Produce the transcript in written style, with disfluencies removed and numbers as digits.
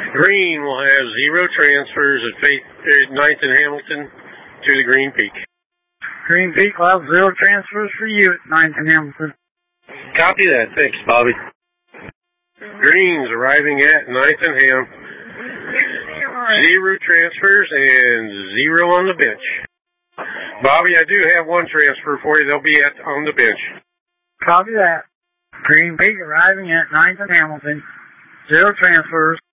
Green will have 0 transfers at 9th and Hamilton to the Green Peak. Green Peak will have 0 transfers for you at 9th and Hamilton. Copy that. Thanks, Bobby. Green's arriving at 9th and Ham. 0 transfers and 0 on the bench. Bobby, I do have 1 transfer for you. They'll be on the bench. Copy that. Green Peak arriving at 9th and Hamilton. 0 transfers.